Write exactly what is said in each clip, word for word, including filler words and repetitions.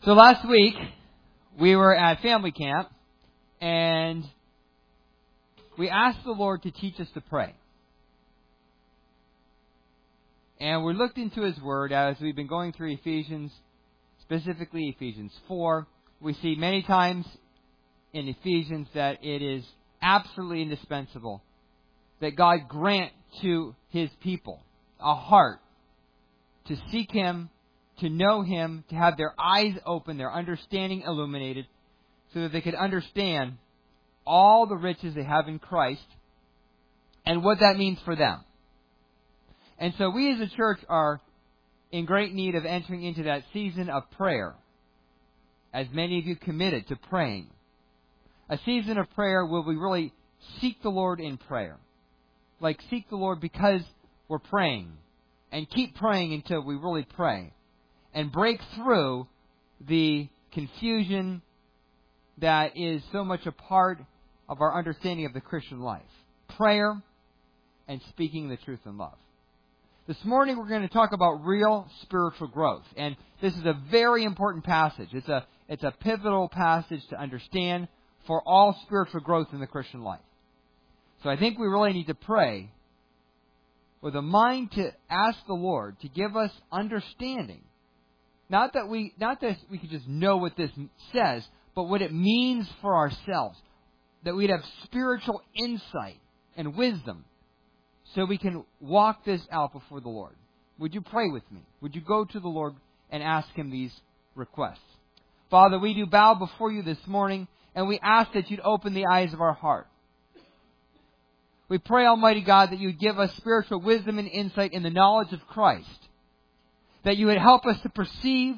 So last week, we were at family camp, and we asked the Lord to teach us to pray. And we looked into His Word as we've been going through Ephesians, specifically Ephesians four. We see many times in Ephesians that it is absolutely indispensable that God grant to His people a heart to seek Him, to know Him, to have their eyes open, their understanding illuminated, so that they could understand all the riches they have in Christ and what that means for them. And so we as a church are in great need of entering into that season of prayer, as many of you committed to praying. A season of prayer where we really seek the Lord in prayer. Like seek the Lord because we're praying. And keep praying until we really pray. And break through the confusion that is so much a part of our understanding of the Christian life. Prayer and speaking the truth in love. This morning we're going to talk about real spiritual growth. And this is a very important passage. It's a, it's a pivotal passage to understand for all spiritual growth in the Christian life. So I think we really need to pray with a mind to ask the Lord to give us understanding. Not that we not that we could just know what this says, but what it means for ourselves. That we'd have spiritual insight and wisdom so we can walk this out before the Lord. Would you pray with me? Would you go to the Lord and ask Him these requests? Father, we do bow before You this morning, and we ask that You'd open the eyes of our heart. We pray, Almighty God, that You would give us spiritual wisdom and insight in the knowledge of Christ. That You would help us to perceive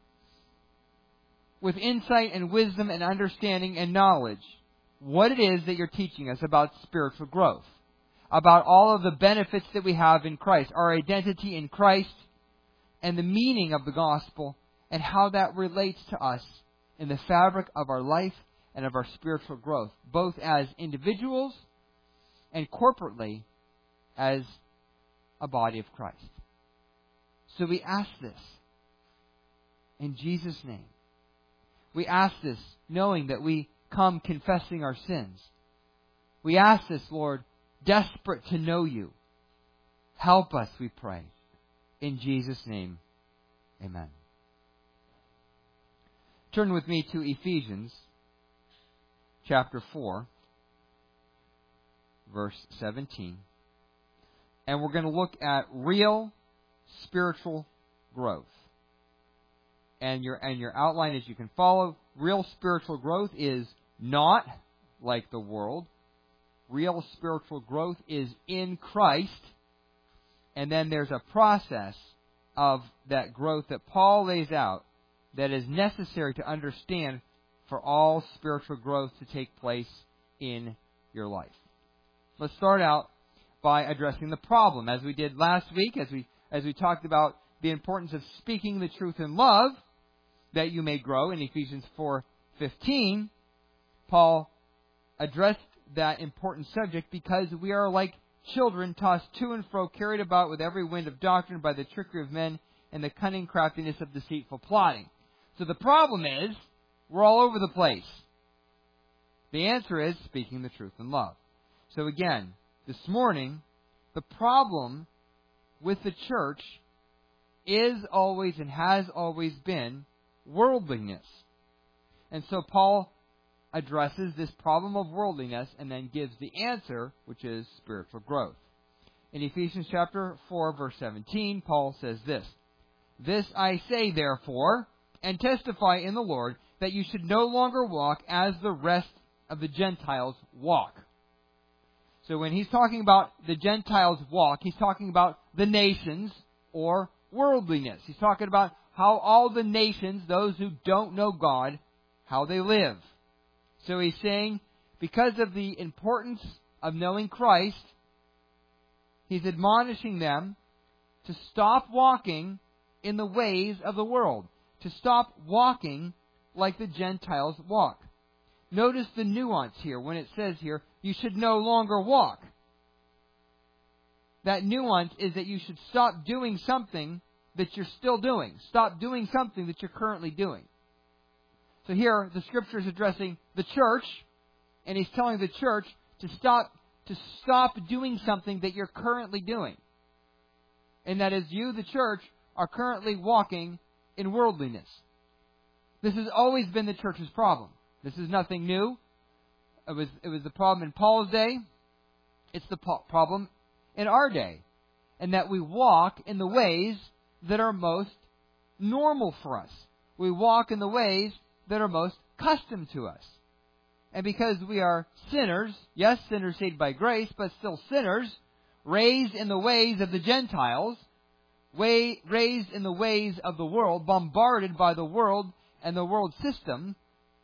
with insight and wisdom and understanding and knowledge what it is that You're teaching us about spiritual growth. About all of the benefits that we have in Christ. Our identity in Christ and the meaning of the gospel and how that relates to us in the fabric of our life and of our spiritual growth. Both as individuals and corporately as a body of Christ. So we ask this in Jesus' name. We ask this knowing that we come confessing our sins. We ask this, Lord, desperate to know You. Help us, we pray. In Jesus' name, amen. Turn with me to Ephesians chapter four. Verse seventeen. And we're going to look at real spiritual growth. And your and your outline, as you can follow, real spiritual growth is not like the world. Real spiritual growth is in Christ. And then there's a process of that growth that Paul lays out that is necessary to understand for all spiritual growth to take place in your life. Let's start out by addressing the problem, as we did last week, as we as we talked about the importance of speaking the truth in love, that you may grow in Ephesians four fifteen. Paul addressed that important subject because we are like children tossed to and fro, carried about with every wind of doctrine by the trickery of men and the cunning craftiness of deceitful plotting. So the problem is, we're all over the place. The answer is speaking the truth in love. So again, this morning, the problem with the church is always and has always been worldliness. And so Paul addresses this problem of worldliness and then gives the answer, which is spiritual growth. In Ephesians chapter four, verse seventeen, Paul says this, "This I say, therefore, and testify in the Lord, that you should no longer walk as the rest of the Gentiles walk." So when he's talking about the Gentiles walk, he's talking about the nations or worldliness. He's talking about how all the nations, those who don't know God, how they live. So he's saying, because of the importance of knowing Christ, he's admonishing them to stop walking in the ways of the world. To stop walking like the Gentiles walk. Notice the nuance here when it says here, you should no longer walk. That nuance is that you should stop doing something that you're still doing. Stop doing something that you're currently doing. So here, the Scripture is addressing the church, and He's telling the church to stop to stop doing something that you're currently doing. And that is, you, the church, are currently walking in worldliness. This has always been the church's problem. This is nothing new. It was, it was the problem in Paul's day. It's the po- problem in our day. And that we walk in the ways that are most normal for us. We walk in the ways that are most custom to us. And because we are sinners, yes, sinners saved by grace, but still sinners, raised in the ways of the Gentiles, way, raised in the ways of the world, bombarded by the world and the world system,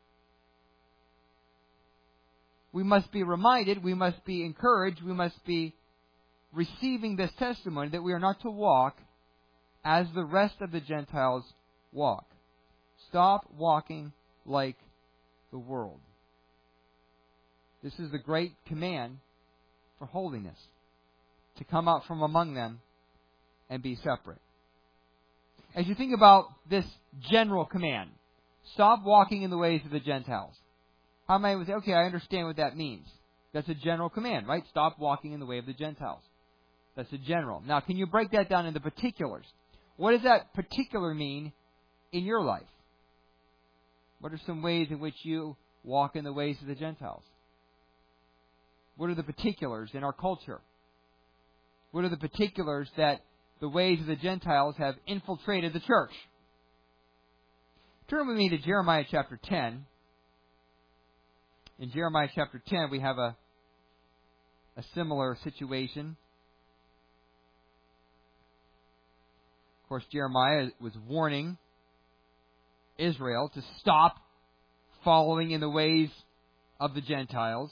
we must be reminded, we must be encouraged, we must be receiving this testimony that we are not to walk as the rest of the Gentiles walk. Stop walking like the world. This is the great command for holiness, to come out from among them and be separate. As you think about this general command, stop walking in the ways of the Gentiles. How many would say, okay, I understand what that means. That's a general command, right? Stop walking in the way of the Gentiles. That's a general. Now, can you break that down into particulars? What does that particular mean in your life? What are some ways in which you walk in the ways of the Gentiles? What are the particulars in our culture? What are the particulars that the ways of the Gentiles have infiltrated the church? Turn with me to Jeremiah chapter ten. In Jeremiah chapter ten, we have a, a similar situation. Of course, Jeremiah was warning Israel to stop following in the ways of the Gentiles,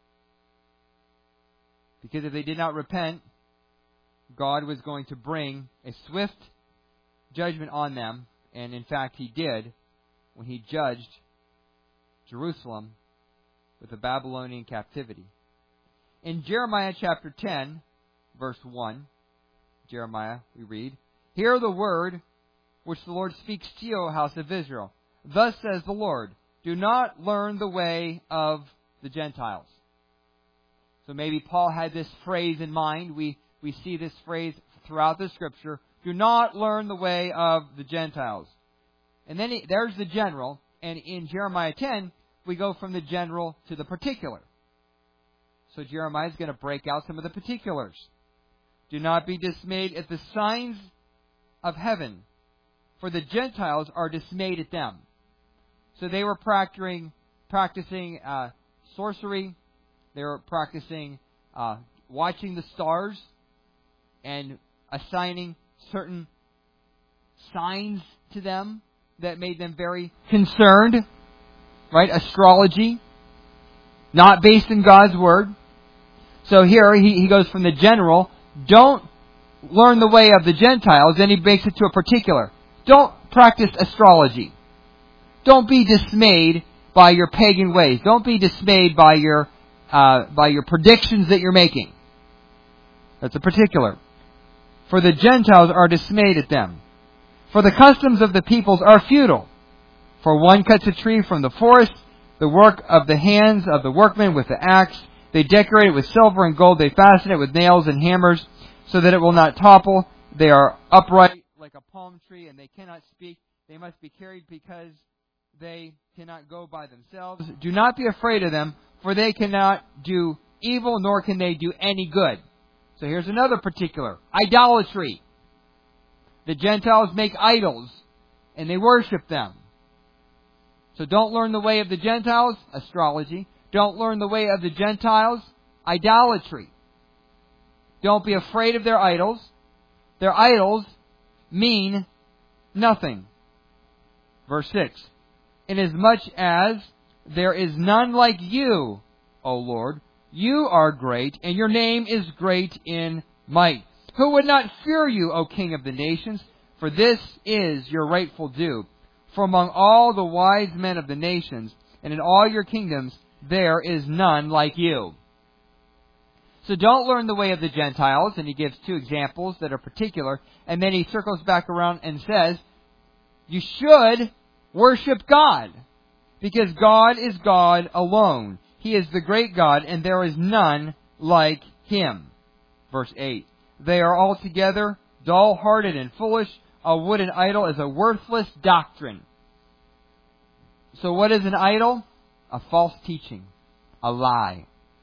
because if they did not repent, God was going to bring a swift judgment on them. And in fact, He did when He judged Jerusalem with the Babylonian captivity. In Jeremiah chapter ten, verse one, Jeremiah, we read, "Hear the word which the Lord speaks to you, O house of Israel. Thus says the Lord, do not learn the way of the Gentiles." So maybe Paul had this phrase in mind. We, we see this phrase throughout the Scripture. Do not learn the way of the Gentiles. And then he, there's the general. And in Jeremiah ten, we go from the general to the particular. So Jeremiah is going to break out some of the particulars. Do not be dismayed at the signs of heaven, for the Gentiles are dismayed at them. So they were practicing, practicing uh, sorcery. They were practicing uh, watching the stars and assigning certain signs to them that made them very concerned. Right? Astrology, not based in God's Word. So here he, he goes from the general, don't learn the way of the Gentiles, then he makes it to a particular. Don't practice astrology. Don't be dismayed by your pagan ways. Don't be dismayed by your uh, by your predictions that you're making. That's a particular. For the Gentiles are dismayed at them. For the customs of the peoples are futile. For one cuts a tree from the forest, the work of the hands of the workmen with the axe. They decorate it with silver and gold. They fasten it with nails and hammers so that it will not topple. They are upright like a palm tree, and they cannot speak. They must be carried because they cannot go by themselves. Do not be afraid of them, for they cannot do evil, nor can they do any good. So here's another particular. Idolatry. The Gentiles make idols, and they worship them. So don't learn the way of the Gentiles, astrology. Don't learn the way of the Gentiles, idolatry. Don't be afraid of their idols. Their idols mean nothing. Verse six. Inasmuch as there is none like you, O Lord, you are great, and your name is great in might. Who would not fear you, O King of the nations? For this is your rightful due. For among all the wise men of the nations, and in all your kingdoms, there is none like you. So don't learn the way of the Gentiles, and he gives two examples that are particular, and then he circles back around and says, you should worship God. because God is God alone. He is the great God, and there is none like Him. Verse eight. They are altogether dull-hearted and foolish. A wooden idol is a worthless doctrine. So what is an idol? A false teaching. A lie.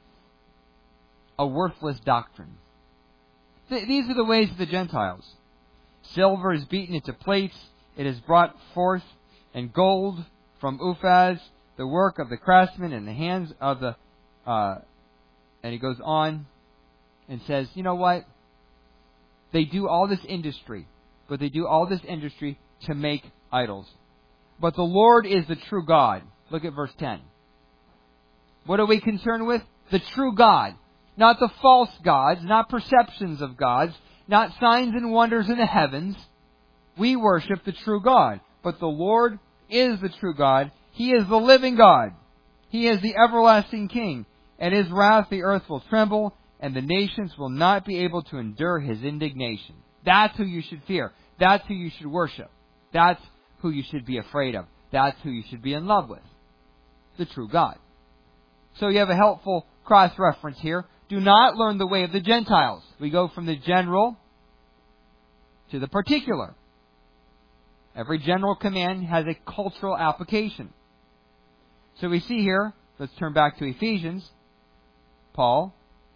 A worthless doctrine. Th- these are the ways of the Gentiles. Silver is beaten into plates. It is brought forth, and gold from Uphaz, the work of the craftsman in the hands of the... Uh, and he goes on and says, you know what? They do all this industry, but they do all this industry to make idols. But the Lord is the true God. Look at verse ten. What are we concerned with? The true God. Not the false gods, not perceptions of gods, not signs and wonders in the heavens. We worship the true God. But the Lord is the true God. He is the living God. He is the everlasting King. At His wrath the earth will tremble, and the nations will not be able to endure His indignation. That's who you should fear. That's who you should worship. That's who you should be afraid of. That's who you should be in love with. The true God. So you have a helpful cross-reference here. Do not learn the way of the Gentiles. We go from the general to the particular. Every general command has a cultural application. So we see here, let's turn back to Ephesians, Paul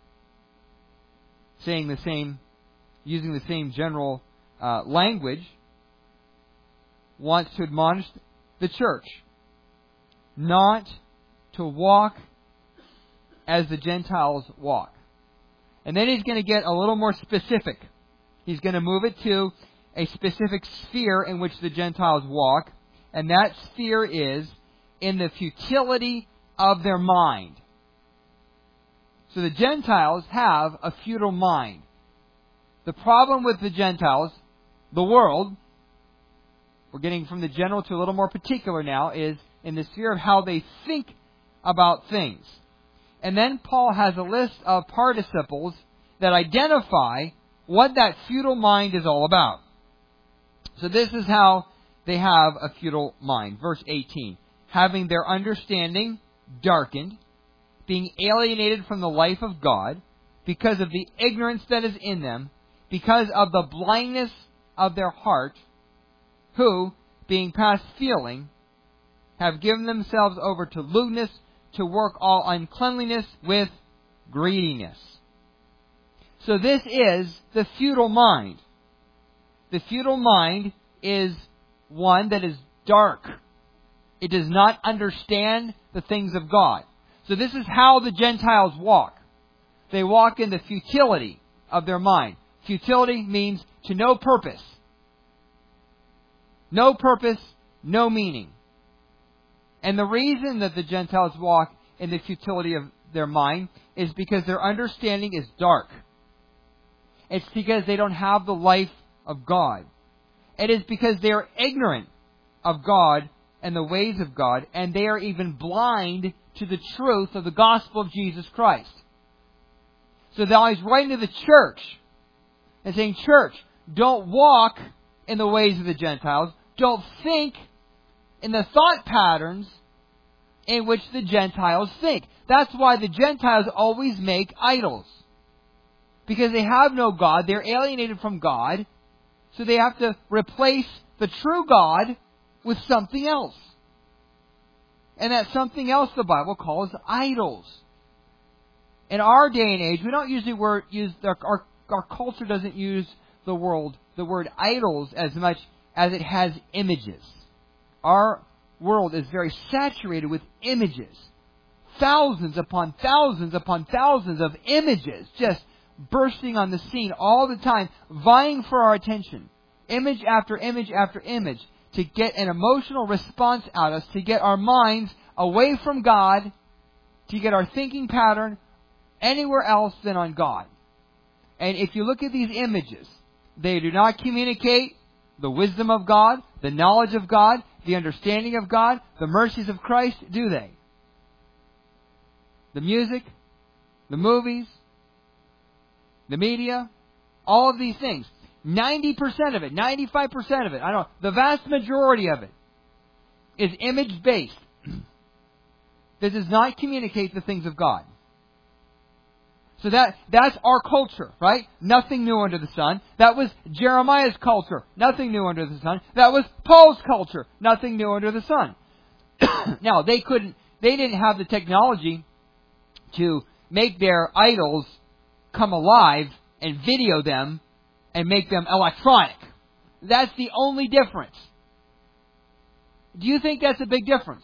saying the same, using the same general uh, language, wants to admonish the church not to walk as the Gentiles walk. And then he's going to get a little more specific. He's going to move it to a specific sphere in which the Gentiles walk, and that sphere is in the futility of their mind. So the Gentiles have a futile mind. The problem with the Gentiles, the world, we're getting from the general to a little more particular now, is in the sphere of how they think about things. And then Paul has a list of participles that identify what that futile mind is all about. So this is how they have a futile mind. Verse eighteen. Having their understanding darkened, being alienated from the life of God, because of the ignorance that is in them, because of the blindness of their heart, who, being past feeling, have given themselves over to lewdness, to work all uncleanliness with greediness. So this is the futile mind. The futile mind is one that is dark. It does not understand the things of God. So this is how the Gentiles walk. They walk in the futility of their mind. Futility means to no purpose. No purpose, no meaning. And the reason that the Gentiles walk in the futility of their mind is because their understanding is dark. It's because they don't have the life of God. It is because they are ignorant of God and the ways of God, and they are even blind to the truth of the gospel of Jesus Christ. So now he's writing to the church and saying, church, don't walk in the ways of the Gentiles. Don't think in the thought patterns in which the Gentiles think. That's why the Gentiles always make idols. Because they have no God. They're alienated from God. So they have to replace the true God with something else. And that something else the Bible calls idols. In our day and age, we don't usually word, use, our, our, our culture doesn't use the word, the word idols as much as it has images. Our world is very saturated with images. Thousands upon thousands upon thousands of images just bursting on the scene all the time, vying for our attention. Image after image after image to get an emotional response out of us, to get our minds away from God, to get our thinking pattern anywhere else than on God. And if you look at these images, they do not communicate the wisdom of God, the knowledge of God, the understanding of God, the mercies of Christ, do they? The music, the movies, the media, all of these things. ninety percent of it, ninety-five percent of it, I don't know, the vast majority of it is image-based. that does not communicate the things of God. So that that's our culture, right? Nothing new under the sun. That was Jeremiah's culture. Nothing new under the sun. That was Paul's culture. Nothing new under the sun. Now, they couldn't, they didn't have the technology to make their idols come alive and video them and make them electronic. That's the only difference. Do you think that's a big difference?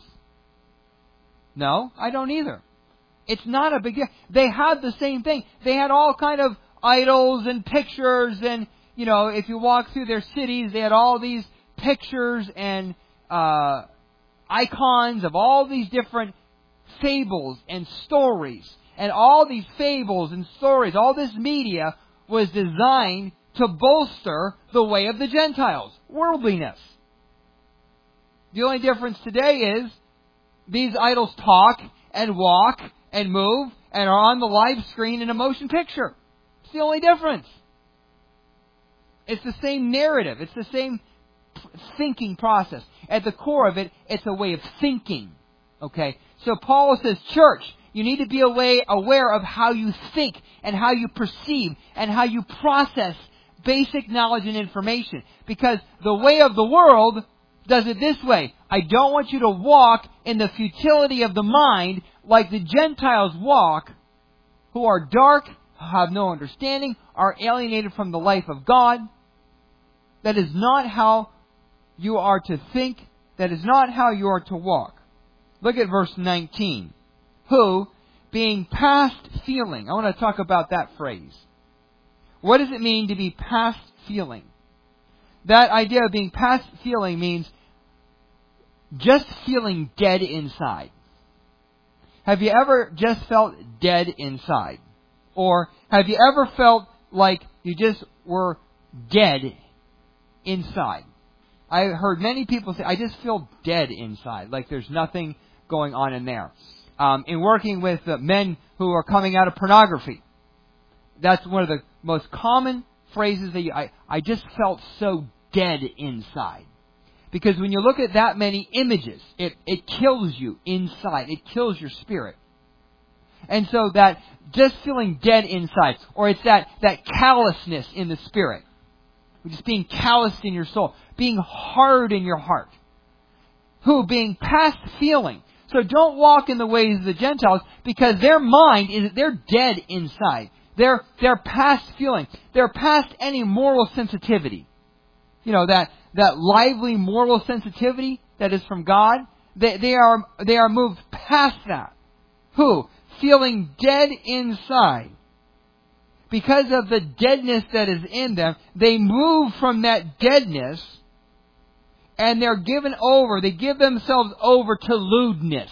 No, I don't either. It's not a big deal. They had the same thing. They had all kind of idols and pictures, and, you know, if you walk through their cities, they had all these pictures and uh, icons of all these different fables and stories. And all these fables and stories, all this media was designed to bolster the way of the Gentiles. Worldliness. The only difference today is these idols talk and walk and move and are on the live screen in a motion picture. It's the only difference. It's the same narrative. It's the same thinking process. At the core of it, it's a way of thinking. Okay? So Paul says, church, you need to be aware of how you think and how you perceive and how you process basic knowledge and information. Because the way of the world does it this way. I don't want you to walk in the futility of the mind like the Gentiles walk, who are dark, have no understanding, are alienated from the life of God. That is not how you are to think. That is not how you are to walk. Look at verse nineteen. Who, being past feeling. I want to talk about that phrase. What does it mean to be past feeling? That idea of being past feeling means just feeling dead inside. Have you ever just felt dead inside? Or have you ever felt like you just were dead inside? I heard many people say, I just feel dead inside, like there's nothing going on in there. Um, in working with uh, men who are coming out of pornography, that's one of the most common phrases that you, I, I just felt so dead inside. Because when you look at that many images, it, it kills you inside. It kills your spirit. And so that just feeling dead inside, or it's that, that callousness in the spirit. Just being calloused in your soul. Being hard in your heart. Who? Being past feeling. So don't walk in the ways of the Gentiles, because their mind is, they're dead inside. They're, they're past feeling. They're past any moral sensitivity. You know, that, that lively moral sensitivity that is from God. They, they are, they are moved past that. Who? Feeling dead inside. Because of the deadness that is in them, they move from that deadness and they're given over, they give themselves over to lewdness.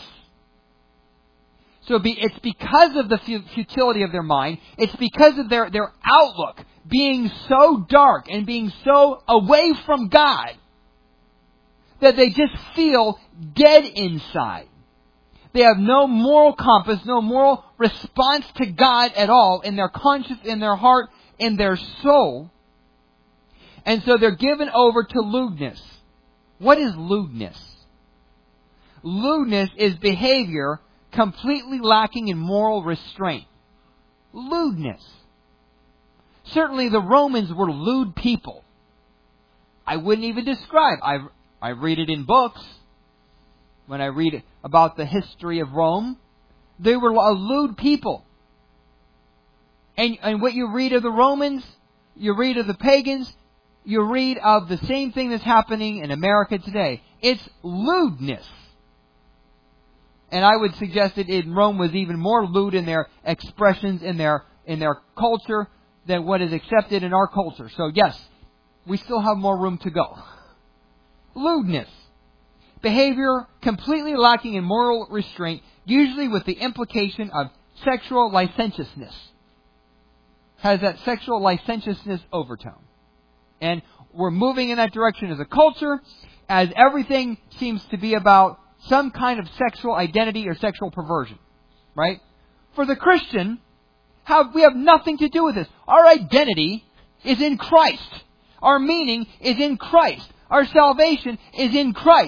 So it's because of the futility of their mind, it's because of their, their outlook being so dark and being so away from God that they just feel dead inside. They have no moral compass, no moral response to God at all in their conscience, in their heart, in their soul. And so they're given over to lewdness. What is lewdness? Lewdness is behavior completely lacking in moral restraint. Lewdness. Certainly the Romans were lewd people. I wouldn't even describe. I I read it in books. When I read about the history of Rome, they were a lewd people. And, and what you read of the Romans, you read of the pagans, you read of the same thing that's happening in America today. It's lewdness. And I would suggest that in Rome was even more lewd in their expressions, in their in their culture, than what is accepted in our culture. So yes, we still have more room to go. Lewdness. Behavior completely lacking in moral restraint, usually with the implication of sexual licentiousness. Has that sexual licentiousness overtone. And we're moving in that direction as a culture, as everything seems to be about some kind of sexual identity or sexual perversion. Right? For the Christian, how, we have nothing to do with this. Our identity is in Christ. Our meaning is in Christ. Our salvation is in Christ.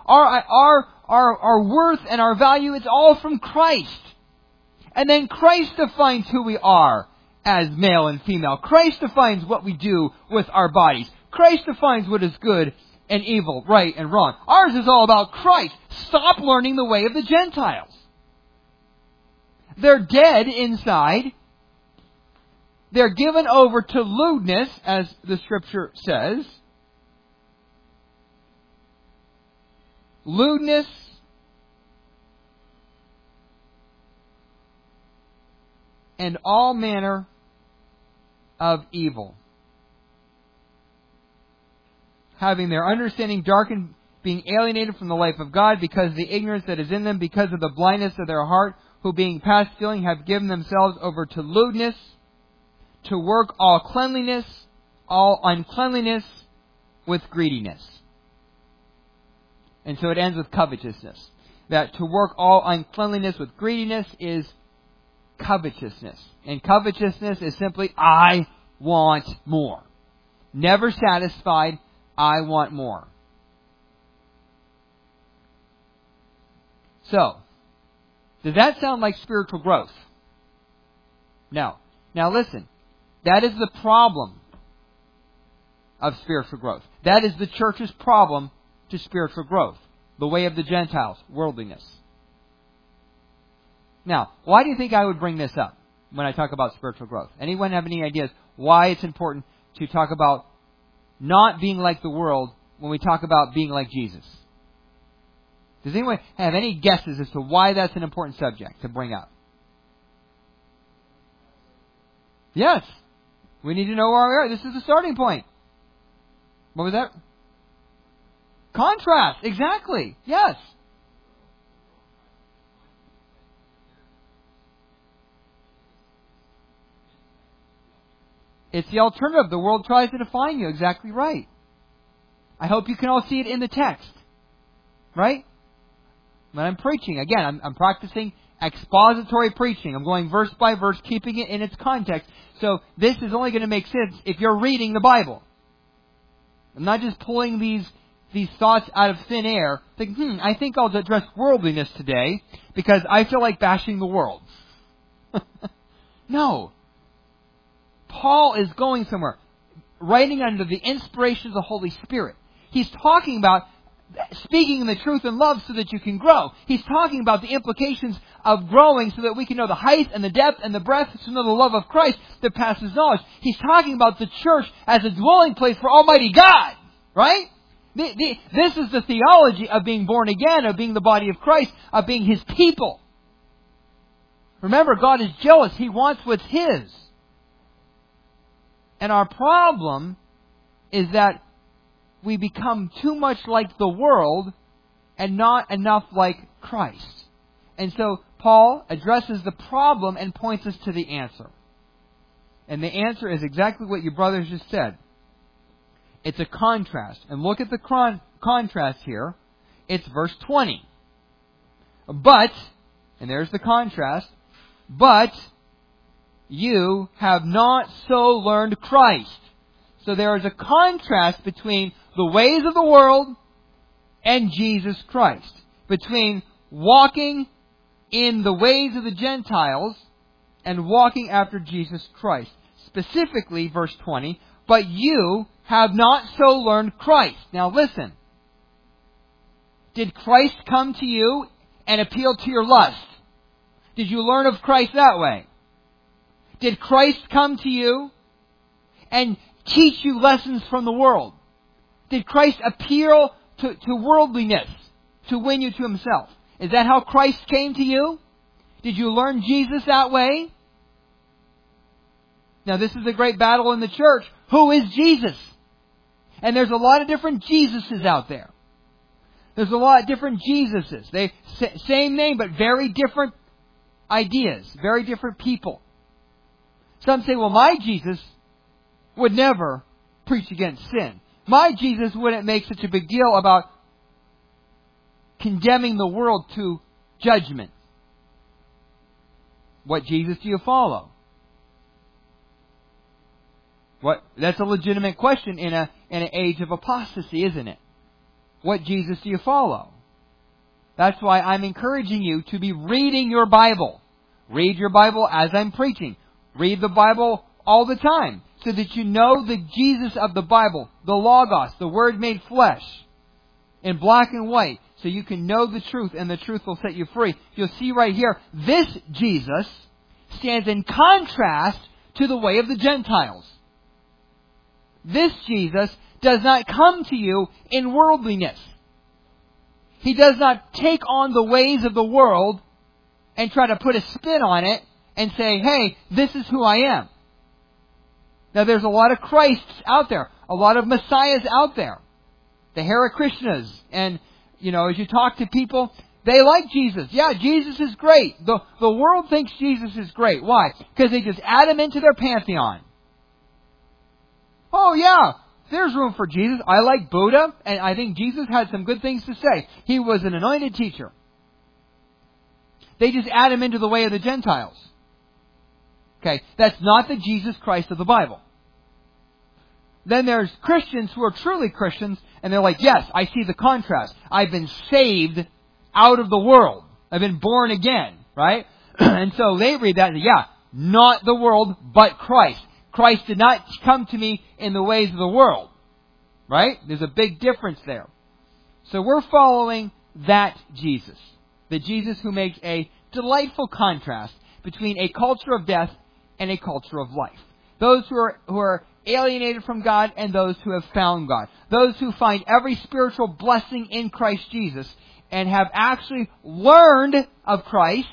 Our, our, our, our worth and our value, it's all from Christ. And then Christ defines who we are as male and female. Christ defines what we do with our bodies. Christ defines what is good and evil, right and wrong. Ours is all about Christ. Stop learning the way of the Gentiles. They're dead inside. They're given over to lewdness, as the Scripture says. Lewdness, and all manner of evil, having their understanding darkened, being alienated from the life of God because of the ignorance that is in them, because of the blindness of their heart, who being past feeling have given themselves over to lewdness, to work all cleanliness, all uncleanliness with greediness. And so it ends with covetousness. That to work all uncleanliness with greediness is covetousness. And covetousness is simply, I want more. Never satisfied, I want more. So, does that sound like spiritual growth? No. Now listen, that is the problem of spiritual growth. That is the church's problem to spiritual growth. The way of the Gentiles, worldliness. Now, why do you think I would bring this up when I talk about spiritual growth? Anyone have any ideas why it's important to talk about not being like the world when we talk about being like Jesus? Does anyone have any guesses as to why that's an important subject to bring up? Yes. We need to know where we are. This is the starting point. What was that? Contrast. Exactly. Yes. It's the alternative. The world tries to define you. Exactly right. I hope you can all see it in the text. Right? When I'm preaching, again, I'm, I'm practicing expository preaching. I'm going verse by verse, keeping it in its context. So this is only going to make sense if you're reading the Bible. I'm not just pulling these these thoughts out of thin air, thinking, hmm, I think I'll address worldliness today because I feel like bashing the world. No. Paul is going somewhere, writing under the inspiration of the Holy Spirit. He's talking about speaking the truth in love so that you can grow. He's talking about the implications of growing so that we can know the height and the depth and the breadth, to know the love of Christ that passes knowledge. He's talking about the church as a dwelling place for Almighty God. Right? The, the, this is the theology of being born again, of being the body of Christ, of being His people. Remember, God is jealous. He wants what's His. And our problem is that we become too much like the world and not enough like Christ. And so Paul addresses the problem and points us to the answer. And the answer is exactly what your brothers just said. It's a contrast. And look at the con- contrast here. It's verse twenty. But, and there's the contrast, but you have not so learned Christ. So there is a contrast between the ways of the world and Jesus Christ. Between walking in the ways of the Gentiles and walking after Jesus Christ. Specifically, verse twenty, but you have not so learned Christ. Now listen. Did Christ come to you and appeal to your lust? Did you learn of Christ that way? Did Christ come to you and teach you lessons from the world? Did Christ appeal to, to worldliness to win you to Himself? Is that how Christ came to you? Did you learn Jesus that way? Now this is a great battle in the church. Who is Jesus? And there's a lot of different Jesuses out there. There's a lot of different Jesuses. They same name but very different ideas, very different people. Some say, well, my Jesus would never preach against sin. My Jesus wouldn't make such a big deal about condemning the world to judgment. What Jesus do you follow? What? That's a legitimate question in a in an age of apostasy, isn't it? What Jesus do you follow? That's why I'm encouraging you to be reading your Bible. Read your Bible as I'm preaching. Read the Bible all the time so that you know the Jesus of the Bible, the Logos, the Word made flesh, in black and white, so you can know the truth and the truth will set you free. You'll see right here, this Jesus stands in contrast to the way of the Gentiles. This Jesus does not come to you in worldliness. He does not take on the ways of the world and try to put a spin on it and say, hey, this is who I am. Now there's a lot of Christs out there, a lot of Messiahs out there. The Hare Krishnas. And, you know, as you talk to people, they like Jesus. Yeah, Jesus is great. The, the world thinks Jesus is great. Why? Because they just add Him into their pantheon. Oh yeah, there's room for Jesus. I like Buddha, and I think Jesus had some good things to say. He was an anointed teacher. They just add Him into the way of the Gentiles. Okay, that's not the Jesus Christ of the Bible. Then there's Christians who are truly Christians, and they're like, yes, I see the contrast. I've been saved out of the world. I've been born again, right? And so they read that and say, yeah, not the world, but Christ. Christ did not come to me in the ways of the world. Right? There's a big difference there. So we're following that Jesus. The Jesus who makes a delightful contrast between a culture of death and a culture of life. Those who are, who are alienated from God and those who have found God. Those who find every spiritual blessing in Christ Jesus and have actually learned of Christ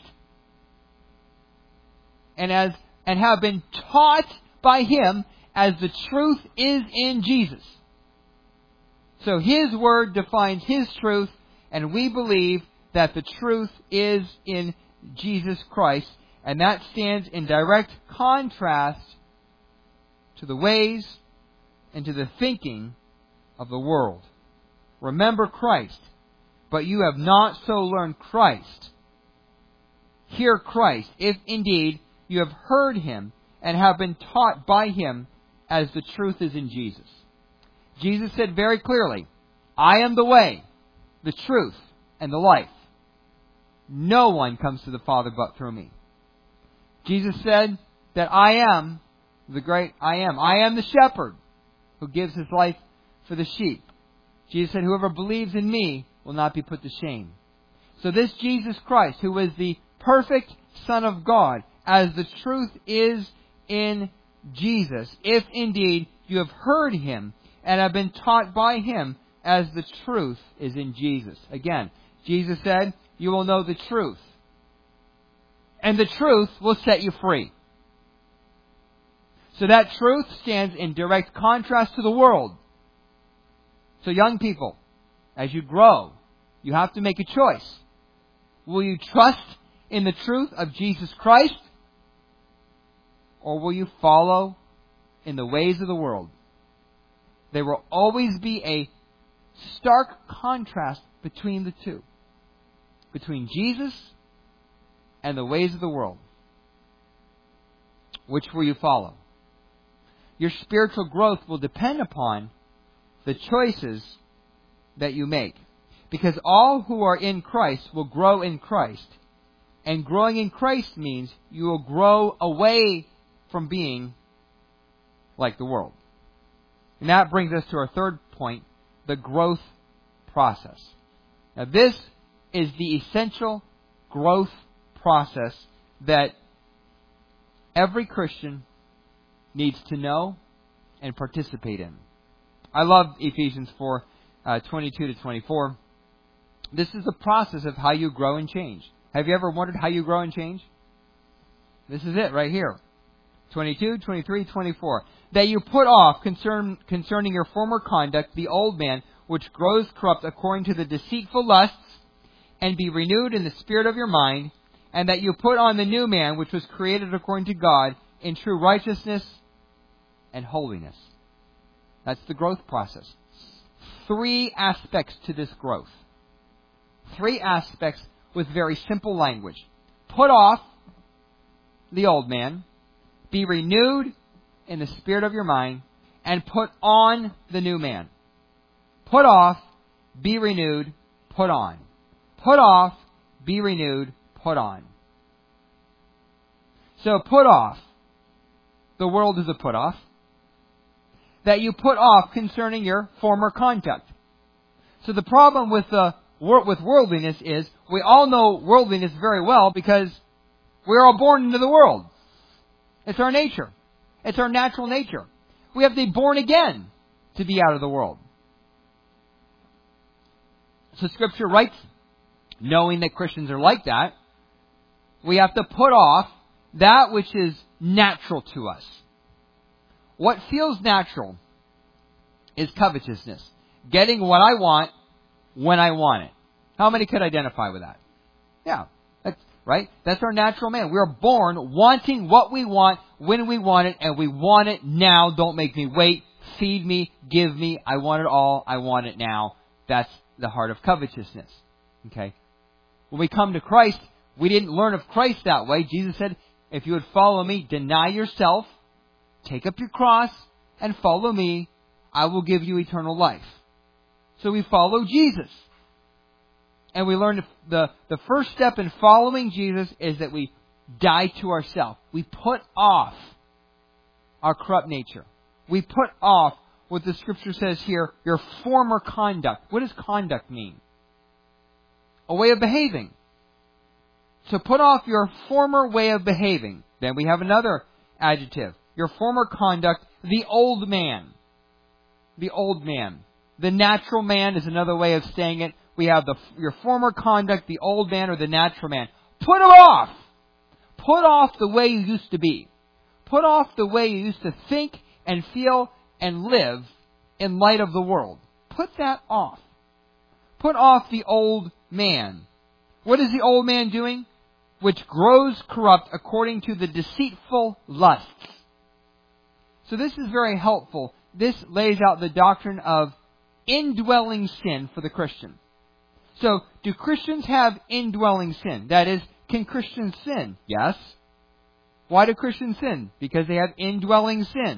and as and have been taught by Him as the truth is in Jesus. So His Word defines His truth, and we believe that the truth is in Jesus Christ, and that stands in direct contrast to the ways and to the thinking of the world. Remember Christ, but you have not so learned Christ. Hear Christ, if indeed you have heard Him and have been taught by Him as the truth is in Jesus. Jesus said very clearly, I am the way, the truth, and the life. No one comes to the Father but through me. Jesus said that I am the great I am. I am the shepherd who gives His life for the sheep. Jesus said, whoever believes in me will not be put to shame. So this Jesus Christ, who is the perfect Son of God, as the truth is in Jesus, if indeed you have heard Him and have been taught by Him as the truth is in Jesus. Again, Jesus said, you will know the truth, and the truth will set you free. So that truth stands in direct contrast to the world. So young people, as you grow, you have to make a choice. Will you trust in the truth of Jesus Christ, or will you follow in the ways of the world? There will always be a stark contrast between the two. Between Jesus and the ways of the world. Which will you follow? Your spiritual growth will depend upon the choices that you make. Because all who are in Christ will grow in Christ. And growing in Christ means you will grow away from being like the world. And that brings us to our third point, the growth process. Now this is the essential growth process that every Christian needs to know and participate in. I love Ephesians four, uh, twenty-two to twenty-four. This is the process of how you grow and change. Have you ever wondered how you grow and change? This is it right here. twenty-two, twenty-three, twenty-four. That you put off concern, concerning your former conduct the old man, which grows corrupt according to the deceitful lusts, and be renewed in the spirit of your mind, and that you put on the new man, which was created according to God, in true righteousness and holiness. That's the growth process. Three aspects to this growth. Three aspects with very simple language. Put off the old man, be renewed in the spirit of your mind, and put on the new man. Put off, be renewed, put on. Put off, be renewed, put on. So put off. The world is a put off. That you put off concerning your former conduct. So the problem with the with worldliness is we all know worldliness very well because we're all born into the world. It's our nature. It's our natural nature. We have to be born again to be out of the world. So Scripture writes, knowing that Christians are like that, we have to put off that which is natural to us. What feels natural is covetousness. Getting what I want when I want it. How many could identify with that? Yeah, that's right. That's our natural man. We are born wanting what we want when we want it, and we want it now. Don't make me wait. Feed me. Give me. I want it all. I want it now. That's the heart of covetousness. Okay. When we come to Christ, we didn't learn of Christ that way. Jesus said, if you would follow me, deny yourself, take up your cross, and follow me. I will give you eternal life. So we follow Jesus. And we learn the, the first step in following Jesus is that we die to ourselves. We put off our corrupt nature. We put off what the Scripture says here, your former conduct. What does conduct mean? A way of behaving. So put off your former way of behaving. Then we have another adjective. Your former conduct, the old man. The old man. The natural man is another way of saying it. We have the your former conduct, the old man, or the natural man. Put it off. Put off the way you used to be. Put off the way you used to think and feel and live in light of the world. Put that off. Put off the old man. What is the old man doing? Which grows corrupt according to the deceitful lusts. So this is very helpful. This lays out the doctrine of indwelling sin for the Christian. So, do Christians have indwelling sin? That is, can Christians sin? Yes. Why do Christians sin? Because they have indwelling sin.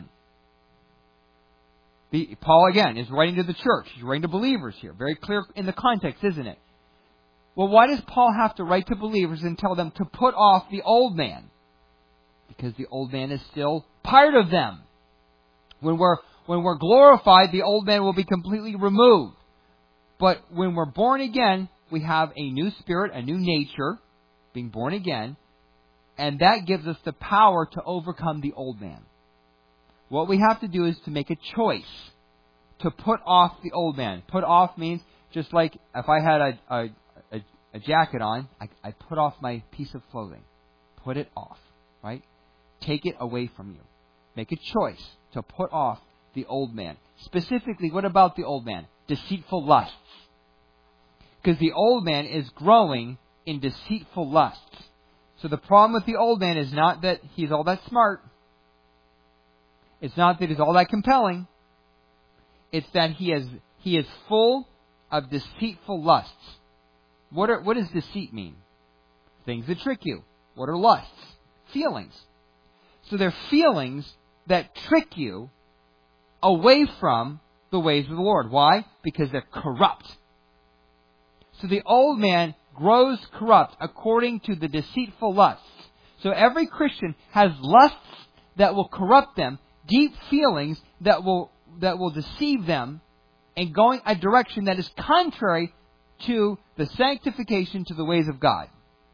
The, Paul, again, is writing to the church. He's writing to believers here. Very clear in the context, isn't it? Well, why does Paul have to write to believers and tell them to put off the old man? Because the old man is still part of them. When we're, when we're glorified, the old man will be completely removed. But when we're born again, we have a new spirit, a new nature, being born again, and that gives us the power to overcome the old man. What we have to do is to make a choice to put off the old man. Put off means just like if I had a, a, a, a jacket on, I, I put off my piece of clothing. Put it off, right? Take it away from you. Make a choice to put off the old man. Specifically, what about the old man? Deceitful lusts. Because the old man is growing in deceitful lusts. So the problem with the old man is not that he's all that smart. It's not that he's all that compelling. It's that he is he is full of deceitful lusts. What are, what does deceit mean? Things that trick you. What are lusts? Feelings. So they're feelings that trick you away from the ways of the Lord. Why? Because they're corrupt. So the old man grows corrupt according to the deceitful lusts. So every Christian has lusts that will corrupt them, deep feelings that will that will deceive them, and going a direction that is contrary to the sanctification, to the ways of God.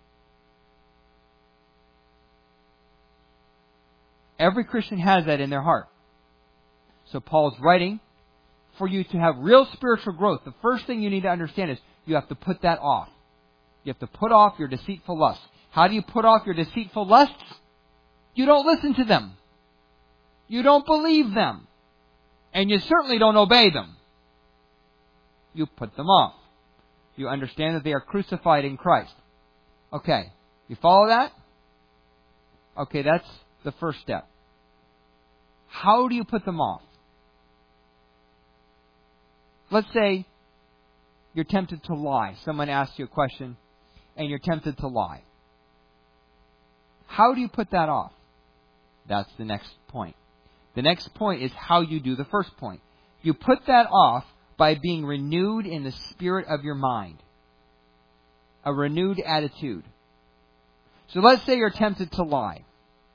Every Christian has that in their heart. So Paul's writing, for you to have real spiritual growth, the first thing you need to understand is you have to put that off. You have to put off your deceitful lusts. How do you put off your deceitful lusts? You don't listen to them. You don't believe them. And you certainly don't obey them. You put them off. You understand that they are crucified in Christ. Okay. You follow that? Okay, that's the first step. How do you put them off? Let's say you're tempted to lie. Someone asks you a question and you're tempted to lie. How do you put that off? That's the next point. The next point is how you do the first point. You put that off by being renewed in the spirit of your mind. a renewed attitude. So let's say you're tempted to lie.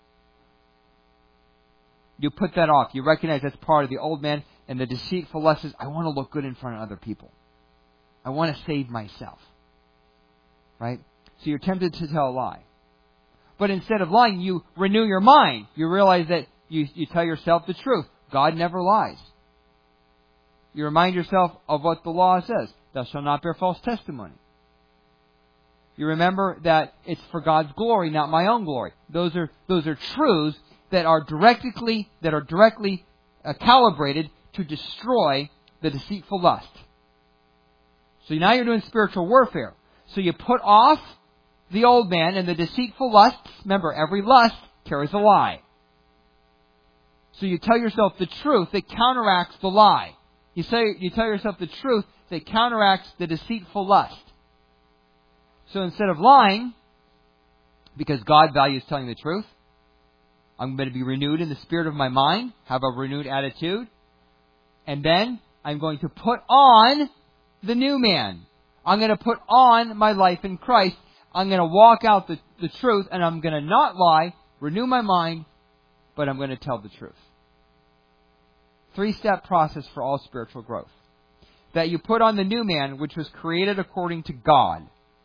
You put that off. You recognize that's part of the old man, and the deceitful lust is, I want to look good in front of other people. I want to save myself. Right? So you're tempted to tell a lie. But instead of lying, you renew your mind. You realize that you, you tell yourself the truth. God never lies. You remind yourself of what the law says. Thou shalt not bear false testimony. You remember that it's for God's glory, not my own glory. Those are those are truths that are directly that are directly uh, calibrated to destroy the deceitful lust. So now you're doing spiritual warfare. So you put off the old man and the deceitful lusts. Remember, every lust carries a lie. So you tell yourself the truth that counteracts the lie. You say you tell yourself the truth that counteracts the deceitful lust. So instead of lying, because God values telling the truth, I'm going to be renewed in the spirit of my mind, have a renewed attitude, and then I'm going to put on the new man. I'm going to put on my life in Christ. I'm going to walk out the, the truth, and I'm going to not lie, renew my mind, but I'm going to tell the truth. Three-step process for all spiritual growth. That you put on the new man, which was created according to God.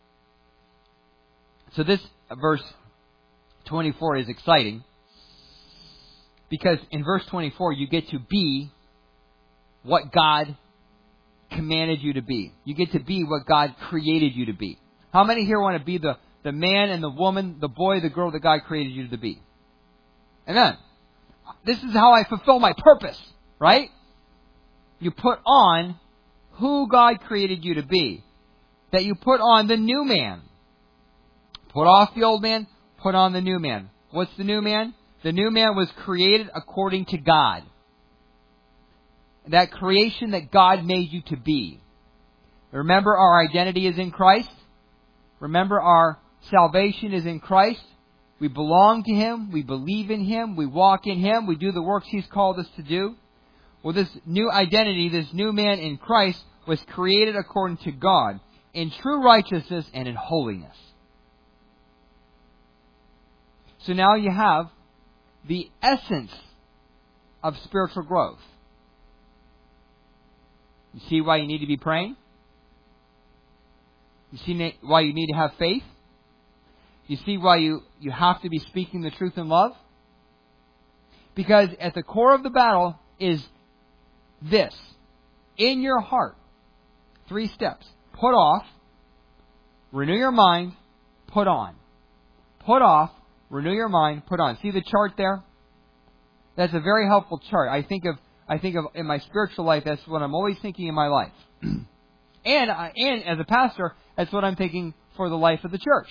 So this verse twenty-four is exciting, because in verse twenty-four you get to be what God commanded you to be. You get to be what God created you to be. How many here want to be the, the man and the woman, the boy, the girl that God created you to be? Amen. This is how I fulfill my purpose, right? You put on who God created you to be. That you put on the new man. Put off the old man, put on the new man. What's the new man? The new man was created according to God. That creation that God made you to be. Remember, our identity is in Christ. Remember, our salvation is in Christ. We belong to Him. We believe in Him. We walk in Him. We do the works He's called us to do. Well, this new identity, this new man in Christ, was created according to God, in true righteousness and in holiness. So now you have the essence of spiritual growth. You see why you need to be praying? You see why you need to have faith? You see why you, you have to be speaking the truth in love? Because at the core of the battle is this. In your heart. Three steps. Put off. Renew your mind. Put on. Put off. Renew your mind, put on. See the chart there? That's a very helpful chart. I think of, I think of in my spiritual life, that's what I'm always thinking in my life. and, uh, and as a pastor, that's what I'm thinking for the life of the church.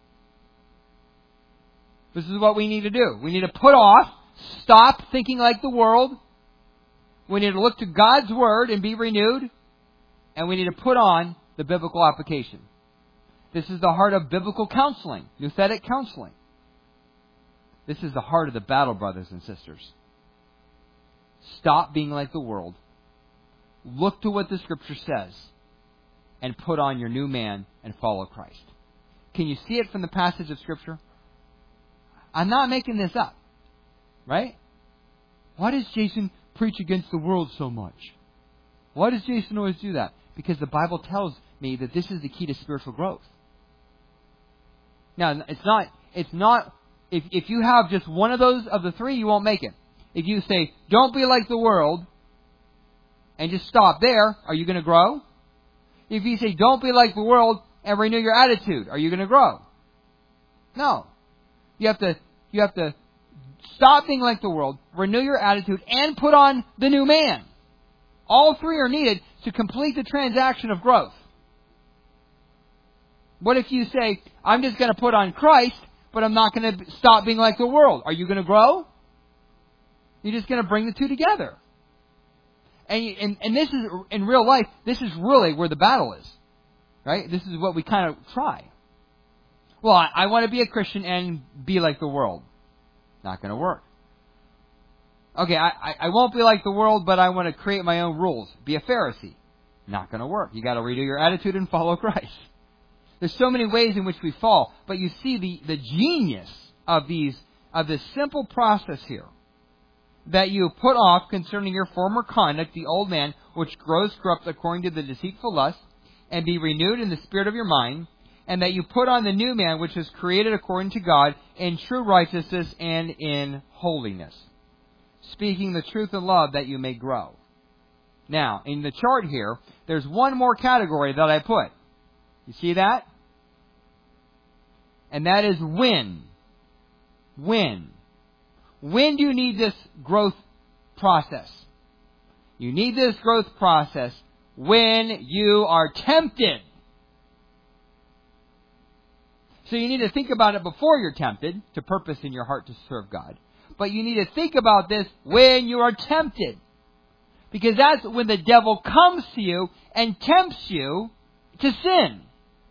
This is what we need to do. We need to put off, stop thinking like the world. We need to look to God's Word and be renewed. And we need to put on the biblical application. This is the heart of biblical counseling, nouthetic counseling. This is the heart of the battle, brothers and sisters. Stop being like the world. Look to what the Scripture says. And put on your new man and follow Christ. Can you see it from the passage of Scripture? I'm not making this up. Right? Why does Jason preach against the world so much? Why does Jason always do that? Because the Bible tells me that this is the key to spiritual growth. Now, it's not, it's not, If, if you have just one of those of the three, you won't make it. If you say, don't be like the world, and just stop there, are you going to grow? If you say, don't be like the world, and renew your attitude, are you going to grow? No. You have to, you have to stop being like the world, renew your attitude, and put on the new man. All three are needed to complete the transaction of growth. What if you say, I'm just going to put on Christ, but I'm not going to stop being like the world? Are you going to grow? You're just going to bring the two together. And, and and this is, in real life, this is really where the battle is. Right? This is what we kind of try. Well, I, I want to be a Christian and be like the world. Not going to work. Okay, I, I, I won't be like the world, but I want to create my own rules. Be a Pharisee. Not going to work. You got to redo your attitude and follow Christ. There's so many ways in which we fall, but you see the, the genius of these, of this simple process here. That you put off concerning your former conduct the old man, which grows corrupt according to the deceitful lust, and be renewed in the spirit of your mind, and that you put on the new man, which is created according to God, in true righteousness and in holiness, speaking the truth in love, that you may grow. Now, in the chart here, there's one more category that I put. You see that? And that is when. When. When do you need this growth process? You need this growth process when you are tempted. So you need to think about it before you're tempted, to purpose in your heart to serve God. But you need to think about this when you are tempted. Because that's when the devil comes to you and tempts you to sin.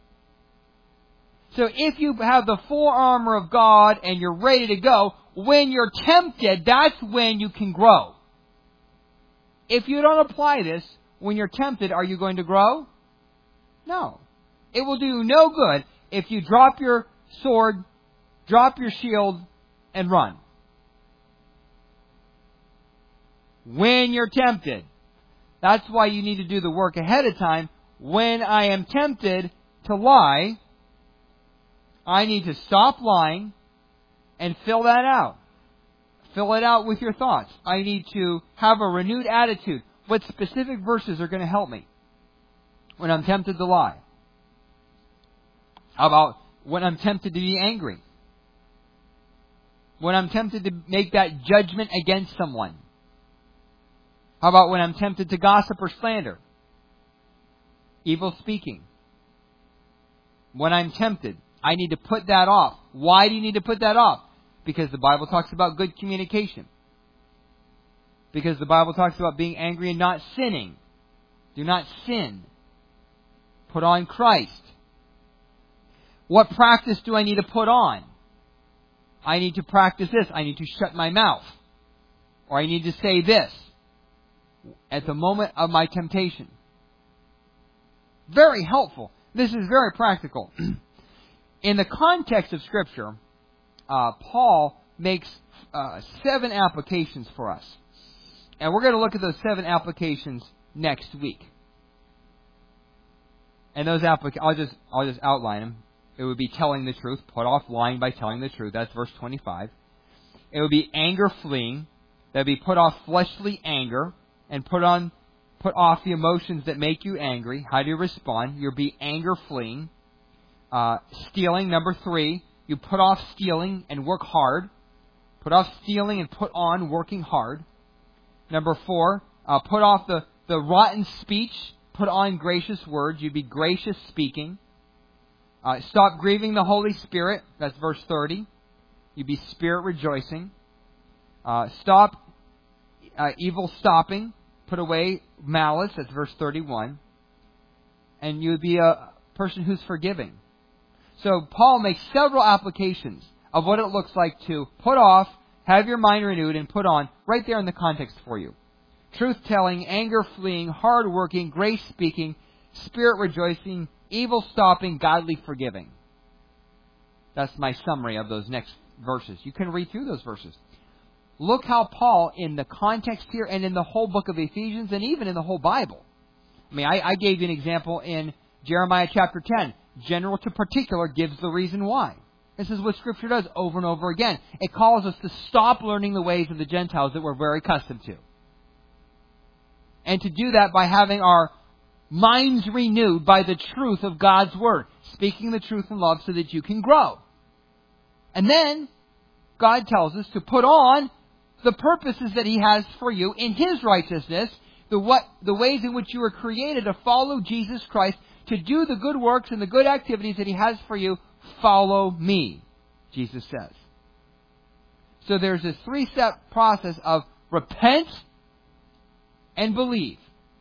So if you have the full armor of God and you're ready to go, when you're tempted, that's when you can grow. If you don't apply this, when you're tempted, are you going to grow? No. It will do you no good if you drop your sword, drop your shield, and run. When you're tempted. That's why you need to do the work ahead of time. When I am tempted to lie, I need to stop lying and fill that out. Fill it out with your thoughts. I need to have a renewed attitude. What specific verses are going to help me when I'm tempted to lie? How about when I'm tempted to be angry? When I'm tempted to make that judgment against someone? How about when I'm tempted to gossip or slander? Evil speaking. When I'm tempted, I need to put that off. Why do you need to put that off? Because the Bible talks about good communication. Because the Bible talks about being angry and not sinning. Do not sin. Put on Christ. What practice do I need to put on? I need to practice this. I need to shut my mouth. Or I need to say this at the moment of my temptation. Very helpful. This is very practical. In the context of Scripture, uh, Paul makes uh, seven applications for us. And we're going to look at those seven applications next week. And those applications, I'll just, I'll just outline them. It would be telling the truth. Put off lying by telling the truth. That's verse twenty-five. It would be anger fleeing. That would be put off fleshly anger. And put on, put off the emotions that make you angry. How do you respond? You'll be anger fleeing. Uh, stealing, number three. You put off stealing and work hard. Put off stealing and put on working hard. Number four. Uh, put off the, the rotten speech. Put on gracious words. You'd be gracious speaking. Uh, stop grieving the Holy Spirit. That's verse thirty. You'd be spirit rejoicing. Uh, stop uh, evil stopping. Put away malice. That's verse thirty-one. And you would be a person who's forgiving. So Paul makes several applications of what it looks like to put off, have your mind renewed, and put on right there in the context for you. Truth-telling, anger fleeing, hard-working, grace-speaking, spirit rejoicing, evil stopping, godly forgiving. That's my summary of those next verses. You can read through those verses. Look how Paul, in the context here and in the whole book of Ephesians and even in the whole Bible. I mean, I, I gave you an example in Jeremiah chapter ten. General to particular gives the reason why. This is what Scripture does over and over again. It calls us to stop learning the ways of the Gentiles that we're very accustomed to. And to do that by having our minds renewed by the truth of God's Word. Speaking the truth in love so that you can grow. And then, God tells us to put on the purposes that He has for you in His righteousness, the what the ways in which you were created to follow Jesus Christ, to do the good works and the good activities that He has for you. Follow me, Jesus says. So there's this three-step process of repent and believe,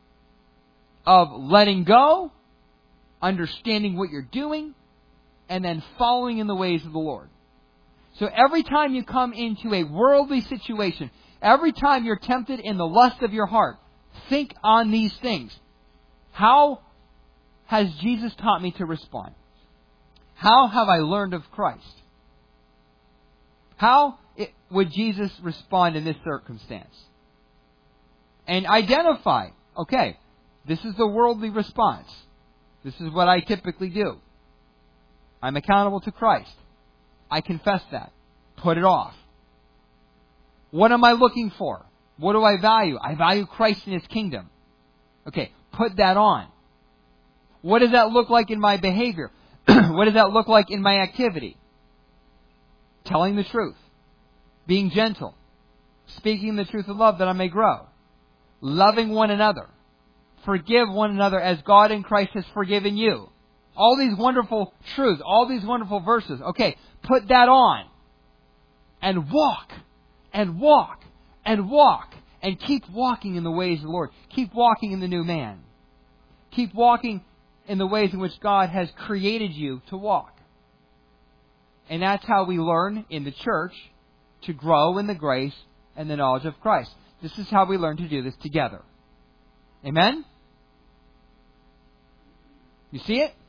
of letting go, understanding what you're doing, and then following in the ways of the Lord. So every time you come into a worldly situation, every time you're tempted in the lust of your heart, think on these things. How has Jesus taught me to respond? How have I learned of Christ? How it, would Jesus respond in this circumstance? And identify, okay, this is the worldly response. This is what I typically do. I'm accountable to Christ. I confess that. Put it off. What am I looking for? What do I value? I value Christ and His kingdom. Okay, put that on. What does that look like in my behavior? What does that look like in my activity? Telling the truth. Being gentle. Speaking the truth of love that I may grow. Loving one another. Forgive one another as God in Christ has forgiven you. All these wonderful truths, all these wonderful verses. Okay, put that on. And walk. And walk. And walk. And keep walking in the ways of the Lord. Keep walking in the new man. Keep walking in the ways in which God has created you to walk. And that's how we learn in the church to grow in the grace and the knowledge of Christ. This is how we learn to do this together. Amen? You see it?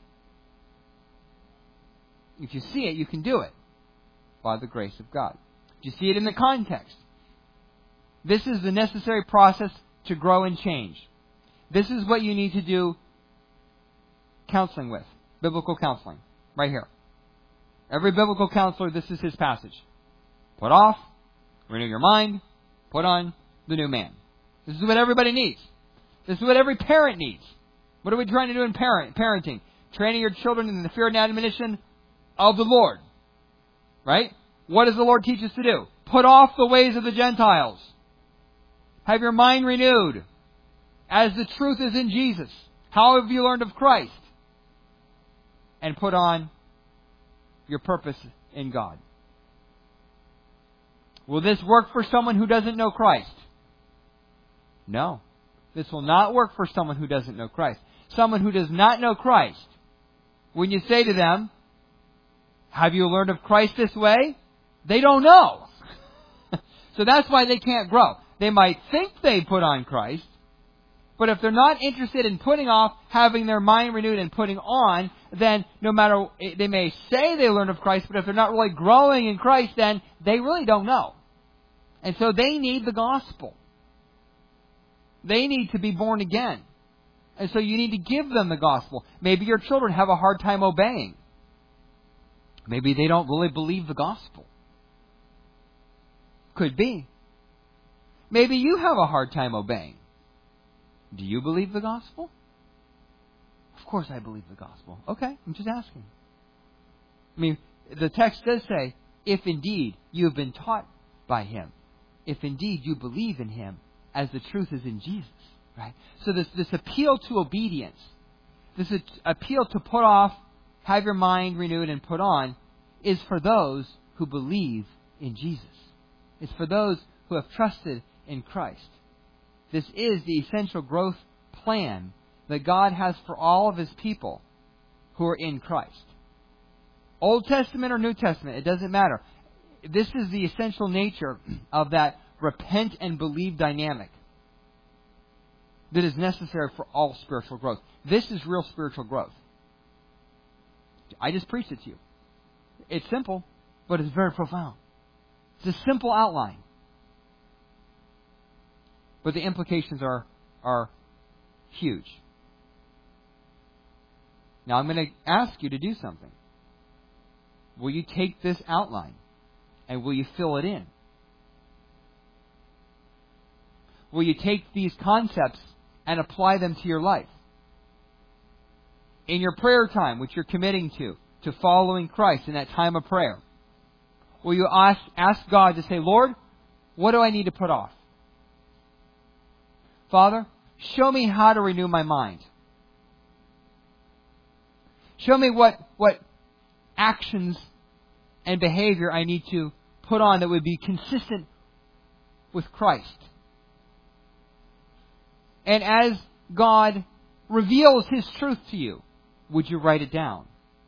If you see it, you can do it by the grace of God. Do you see it in the context? This is the necessary process to grow and change. This is what you need to do counseling with. Biblical counseling. Right here. Every biblical counselor, this is his passage. Put off, renew your mind, put on the new man. This is what everybody needs. This is what every parent needs. What are we trying to do in parent, parenting? Training your children in the fear and admonition of the Lord. Right? What does the Lord teach us to do? Put off the ways of the Gentiles. Have your mind renewed as the truth is in Jesus. How have you learned of Christ? And put on your purpose in God. Will this work for someone who doesn't know Christ? No. This will not work for someone who doesn't know Christ. Someone who does not know Christ, when you say to them, have you learned of Christ this way? They don't know. So that's why they can't grow. They might think they put on Christ, but if they're not interested in putting off, having their mind renewed and putting on, then no matter, they may say they learned of Christ, but if they're not really growing in Christ, then they really don't know. And so they need the gospel. They need to be born again. And so you need to give them the gospel. Maybe your children have a hard time obeying. Maybe they don't really believe the gospel. Could be. Maybe you have a hard time obeying. Do you believe the gospel? Of course I believe the gospel. Okay, I'm just asking. I mean, the text does say, if indeed you have been taught by Him, if indeed you believe in Him, as the truth is in Jesus. Right? So this, this appeal to obedience, this appeal to put off, have your mind renewed and put on, is for those who believe in Jesus. It's for those who have trusted in Christ. This is the essential growth plan that God has for all of His people who are in Christ. Old Testament or New Testament, it doesn't matter. This is the essential nature of that repent and believe dynamic that is necessary for all spiritual growth. This is real spiritual growth. I just preached it to you. It's simple, but it's very profound. It's a simple outline. But the implications are, are huge. Now I'm going to ask you to do something. Will you take this outline and will you fill it in? Will you take these concepts and apply them to your life? In your prayer time, which you're committing to, to following Christ in that time of prayer, will you ask, ask God to say, Lord, what do I need to put off? Father, show me how to renew my mind. Show me what, what actions and behavior I need to put on that would be consistent with Christ. And as God reveals His truth to you, would you write it down?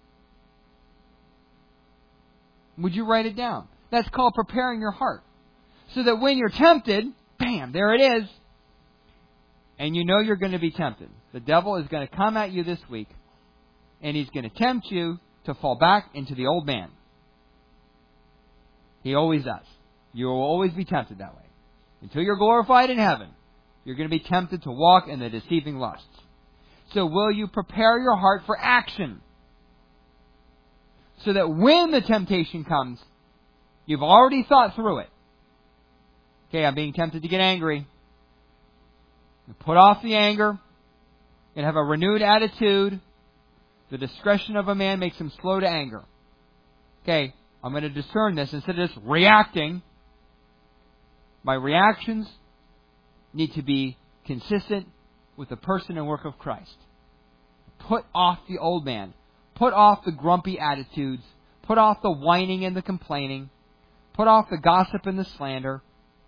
Would you write it down? That's called preparing your heart. So that when you're tempted, bam, there it is. And you know you're going to be tempted. The devil is going to come at you this week, and he's going to tempt you to fall back into the old man. He always does. You will always be tempted that way. Until you're glorified in heaven, you're going to be tempted to walk in the deceiving lusts. So will you prepare your heart for action? So that when the temptation comes, you've already thought through it. Okay, I'm being tempted to get angry. Put off the anger and have a renewed attitude. The discretion of a man makes him slow to anger. Okay, I'm going to discern this instead of just reacting. My reactions need to be consistent with the person and work of Christ. Put off the old man. Put off the grumpy attitudes. Put off the whining and the complaining. Put off the gossip and the slander.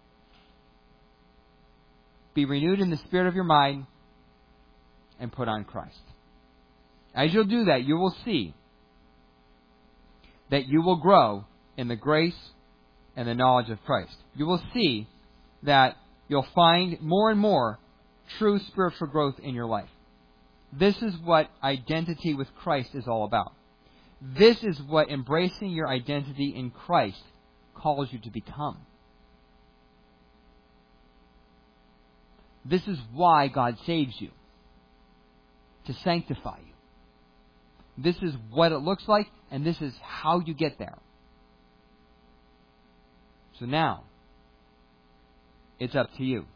Be renewed in the spirit of your mind and put on Christ. As you'll do that, you will see that you will grow in the grace and the knowledge of Christ. You will see that you'll find more and more true spiritual growth in your life. This is what identity with Christ is all about. This is what embracing your identity in Christ calls you to become. This is why God saves you. To sanctify you. This is what it looks like, and this is how you get there. So now, it's up to you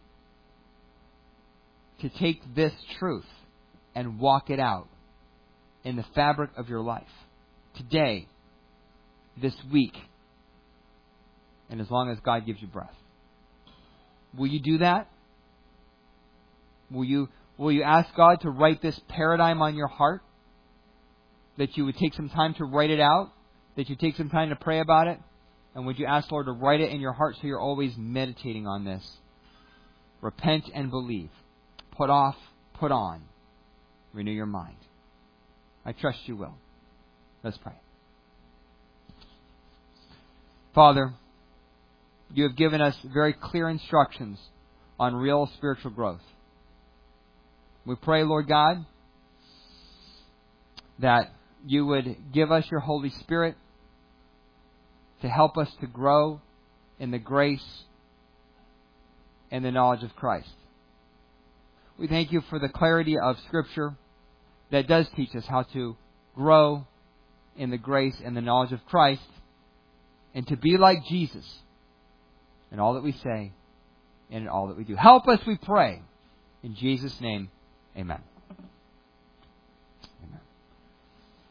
to take this truth and walk it out in the fabric of your life. Today, this week, and as long as God gives you breath. Will you do that? Will you, will you ask God to write this paradigm on your heart? That you would take some time to write it out? That you take some time to pray about it? And would you ask Lord to write it in your heart so you're always meditating on this? Repent and believe. Put off, put on. Renew your mind. I trust you will. Let's pray. Father, you have given us very clear instructions on real spiritual growth. We pray, Lord God, that you would give us your Holy Spirit to help us to grow in the grace and the knowledge of Christ. We thank you for the clarity of Scripture that does teach us how to grow in the grace and the knowledge of Christ and to be like Jesus in all that we say and in all that we do. Help us, we pray. In Jesus' name, amen.